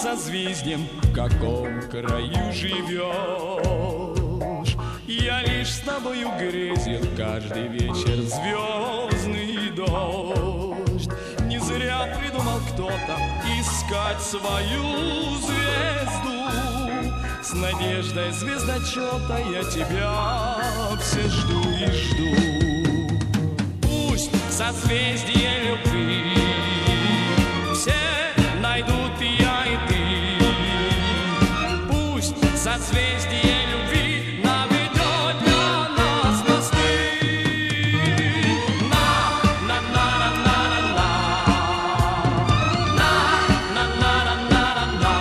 созвездием, в каком краю живешь. Я лишь с тобою грезил каждый вечер звездный дождь. Не зря придумал кто-то искать свою звезду. С надеждой звездочета я тебя все жду и жду. Пусть созвездие любви все найдут и я, и ты. Пусть созвездие любви наведет для нас мосты. На-на-на-на-на-на, на-на-на-на-на-на.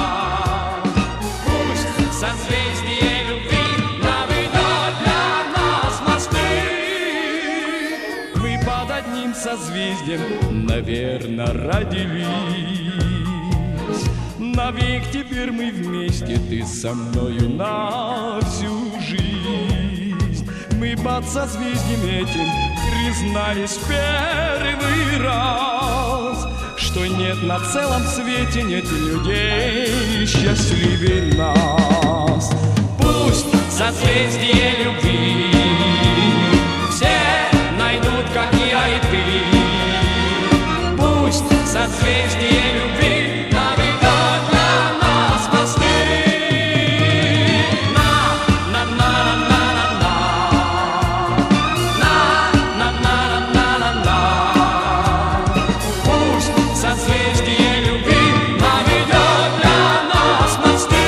Пусть созвездие любви наведет для нас мосты. Мы под одним созвездием, наверно, родились. Навек теперь мы вместе, ты со мною на всю жизнь. Мы под созвездием этим признались первый раз, что нет на целом свете, нет людей счастливее нас. Пусть созвездие любви все найдут, как я и ты. Пусть созвездие любви наведет для нас мосты. На-на-на-на-на-на, на-на-на-на-на-на. Пусть созвездие любви наведет для нас мосты.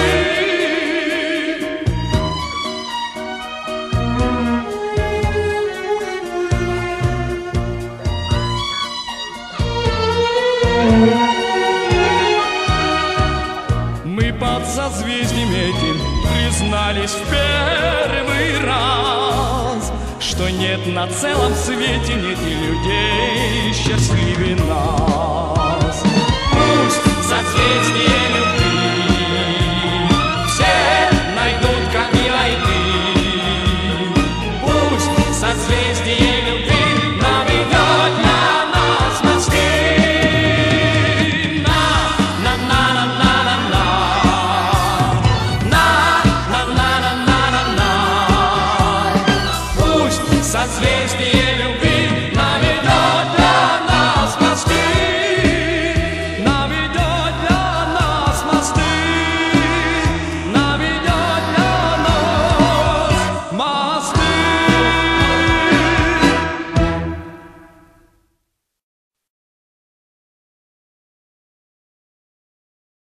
Мы под созвездием этим признались в первый раз, что нет на целом свете, нет и людей